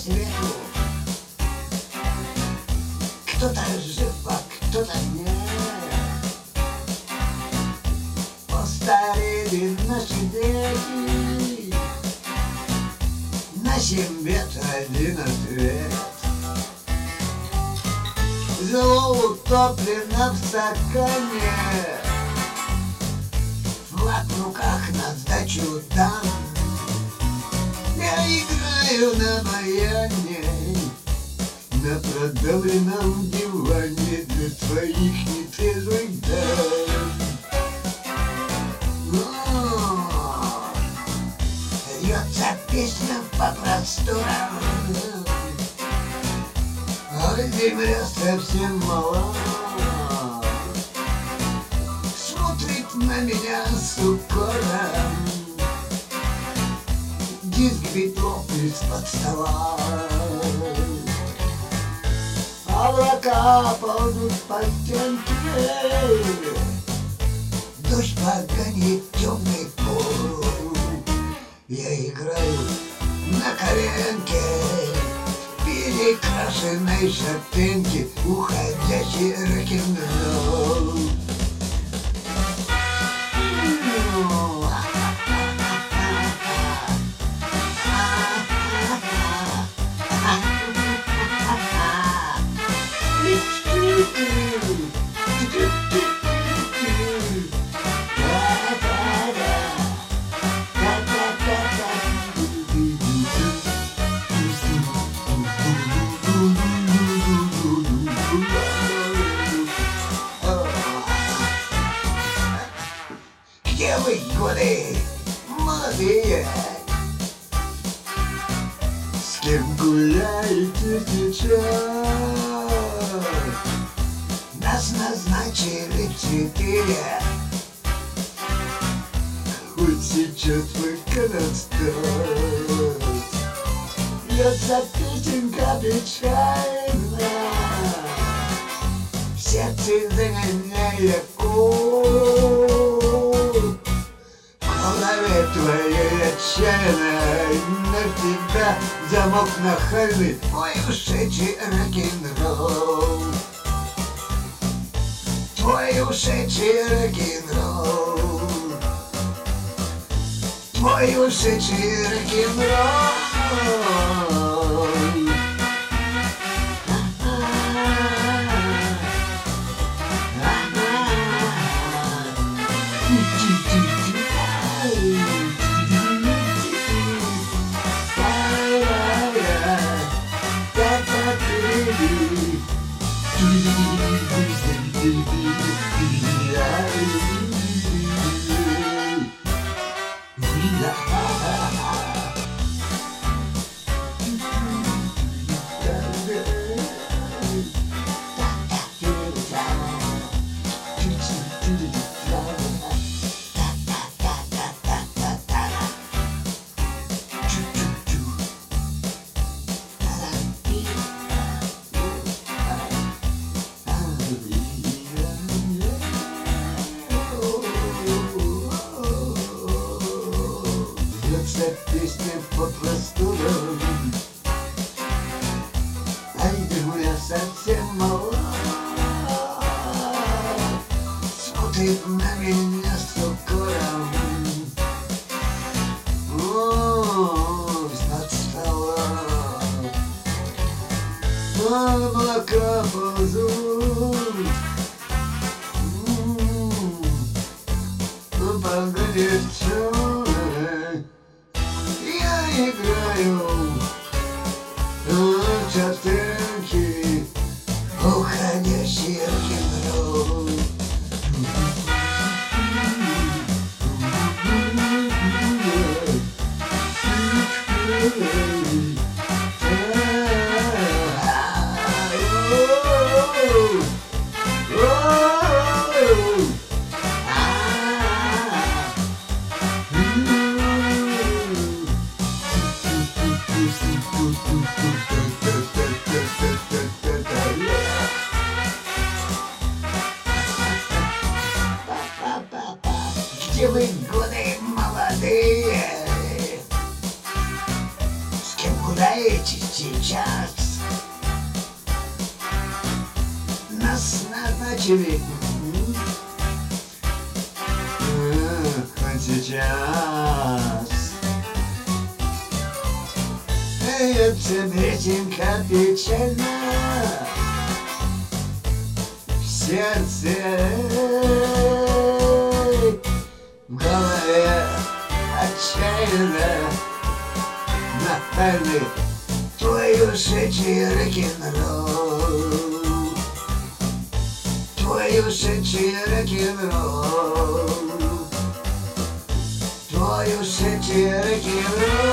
свету. Кто-то жив, а кто-то нет. Постарели наши дети, на семье один ответ. Зло утоплено в стакане, флаг в руках на сдачу дан. Я играю на баяне, на продавленном диване для твоих нетрезвых дам. Льется песня по просторам, а земля совсем мала. Смотрит на меня с укором диск Битлов из-под стола. Облака ползут по стенке, дождь погонит темный пол. Я играю на коленке в перекрашенной шатенке, уходящий рок-н-ролл. Где вы, годы молодые? С кем гуляете сейчас? Нас назначили 4. Хоть сейчас выконаться. Льется песенка печальная, в сердце загоняя кол. В голове твоей отчаянной на тебя замок нахальный, твой ушедший рок-н-ролл. Твой ушедший рок-н-ролл. Твой ушедший рок-н-ролл. Льется песня по просторам, а земля совсем мала. Смотрит на меня с укором, из-под стола. Облака ползут, погодит черный. Я играю на частенке, уходящий рок-н-ролл. Где вы, годы молодые? С кем гуляете сейчас? сейчас нас назначили. Хоть сейчас это песенка печально в сердце, в голове отчаянно. Напали твой ушедший рок-н-ролл, твой ушедший рок-н-ролл, твой ушедший рок-н-ролл.